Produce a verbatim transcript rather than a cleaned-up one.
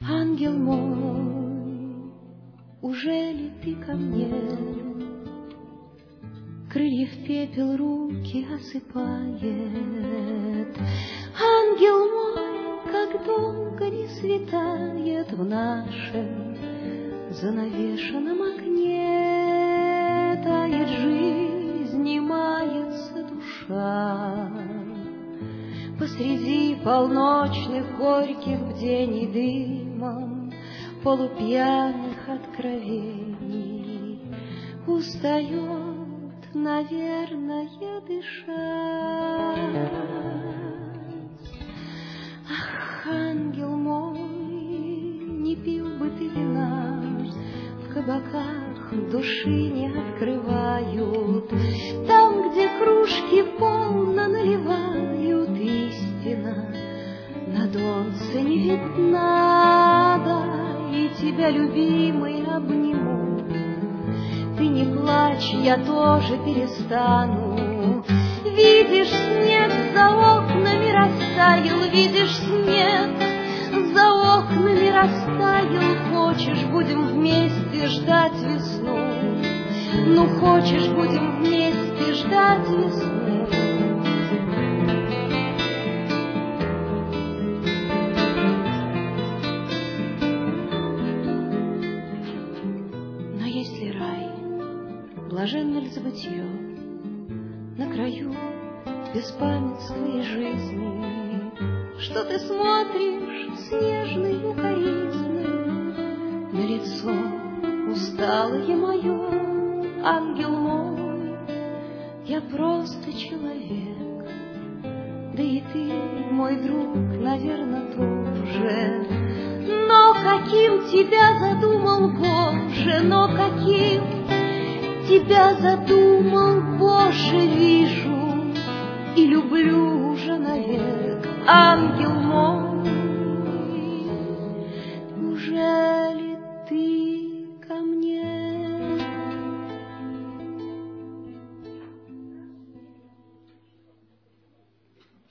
Ангел мой, уже ли ты ко мне? Крылья в пепел руки осыпает. Ангел мой, как долго не светает в нашем занавешенном окне. Тает жизнь, и мается душа посреди полночных горьких бдений дымом полупьяных откровений устает, наверное, дышать. Ах, ангел мой, не пил бы ты вина, в кабаках души не открывают, там, где кружки полно наливают, истина на донце не видна, да, и тебя, любимый, обниму. Ты не плачь, я тоже перестану. Видишь, снег за окнами растаял, видишь, снег за окнами растаял. Хочешь, будем вместе ждать весну? Ну, хочешь, будем вместе ждать весну? Но если рай, блаженно ли забытье на краю беспамятства и жизни, что ты смотришь с нежной укоризной на лицо усталое мое? Ангел мой, я просто человек, да и ты, мой друг, наверное, тоже. Но каким тебя задумал Боже, но каким тебя задумал Боже, вижу и люблю уже навек. Ангел